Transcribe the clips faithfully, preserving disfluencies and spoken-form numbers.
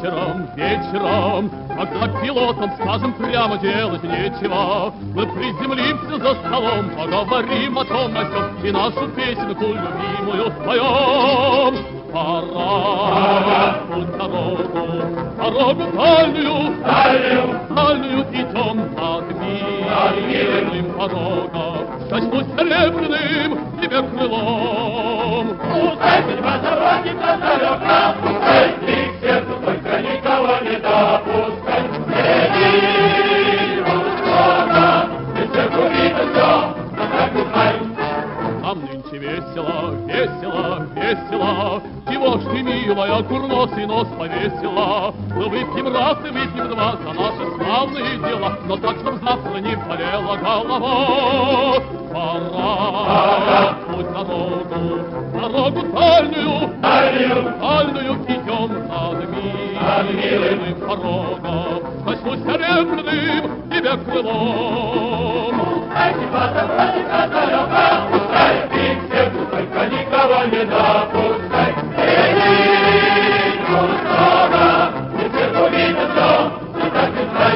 вечером, вечером, когда пилотам, скажем прямо, делать нечего, мы приземлимся за столом, поговорим о том, о сём, и нашу песенку любимую споем. Пора, путь дорогу, дорогу дальнюю, дальнюю, дальнюю идем над милым порогом. Качнусь серебряным тебе крылом. Пускай судьба заводит нас далеко, пускай ты к сердцу только никого не допускай. Иди, Бога, ты сердцу видно всё, но так и знай. Нам нынче весело, весело, весело, чего ж ты, милая, курносый нос повесила? Мы выпьем раз и выпьем два за наши славные дела, но так, чтоб завтра не болела голова. Пора, путь дорогу, дорогу дальнюю, Дальнюю, дальнюю идем над милым порогом. Качнусь серебряным тебе крылом. пускай судьба заводит нас далеко, пускай ты к сердцу только никого не допускай. Иди, Бога, ты сердцу видно всё, но так и знай.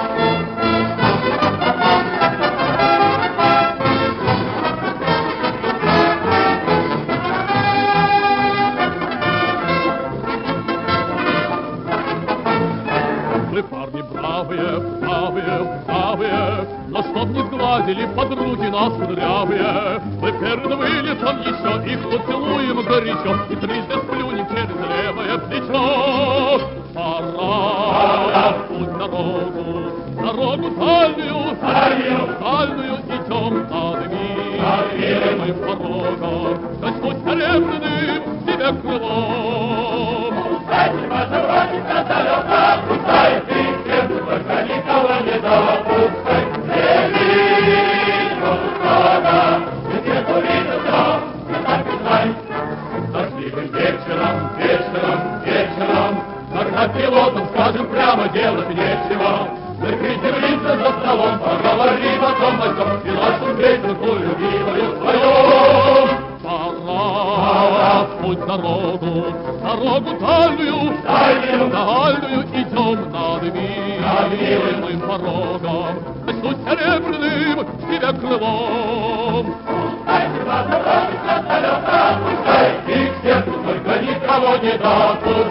Мы парни бравые, бравые, бравые, но чтоб не сгладили подруги нас кудрявые, мы перед вылетом еще их поцелуем горячо и трижды сплюнем через левое плечо. Пора, путь дорогу, дорогу дальнюю, Дальнюю, дальнюю идем над милым порогом. Качнусь серебряным тебе крылом. пускай судьба заводит нас далеко, пускай ты к сердцу только никого не допускай. Иди, Бога, ты сердцу видно всё, но так и знай. Дождливым вечером, вечером, вечером, когда пилотам, скажем прямо, делать нечего, мы приземлимся за столом, поговорим о том, о сём, и нашу песенку любимую споем. Пора, путь дорогу, дорогу дальнюю, Дальнюю, дальнюю идем над милым порогом. Качнусь серебряным тебе крылом. пускай судьба заводит нас далеко, пускай ты к сердцу только никого не допускай.